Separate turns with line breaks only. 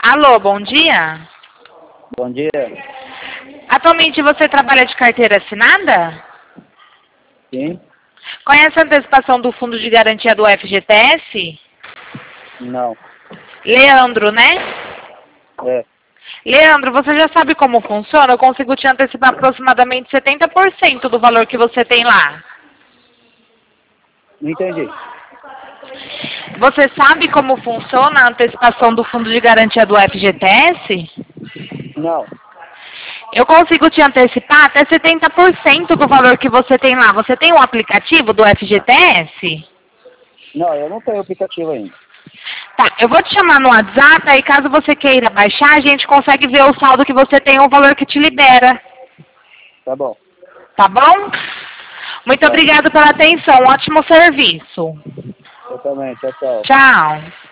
Alô, bom dia.
Bom dia.
Atualmente você trabalha de carteira assinada?
Sim?
Conhece a antecipação do fundo de garantia do FGTS?
Não.
Leandro, né?
É.
Leandro, você já sabe como funciona? Eu consigo te antecipar aproximadamente 70% do valor que você tem lá.
Não entendi.
Você sabe como funciona a antecipação do fundo de garantia do FGTS?
Não.
Eu consigo te antecipar até 70% do valor que você tem lá. Você tem um aplicativo do FGTS?
Não, eu não tenho aplicativo ainda.
Tá, eu vou te chamar no WhatsApp, aí caso você queira baixar, a gente consegue ver o saldo que você tem, o valor que te libera.
Tá bom.
Tá bom? Muito
Tá.
obrigada pela atenção, ótimo serviço.
Eu também. Tchau, tchau.
Tchau.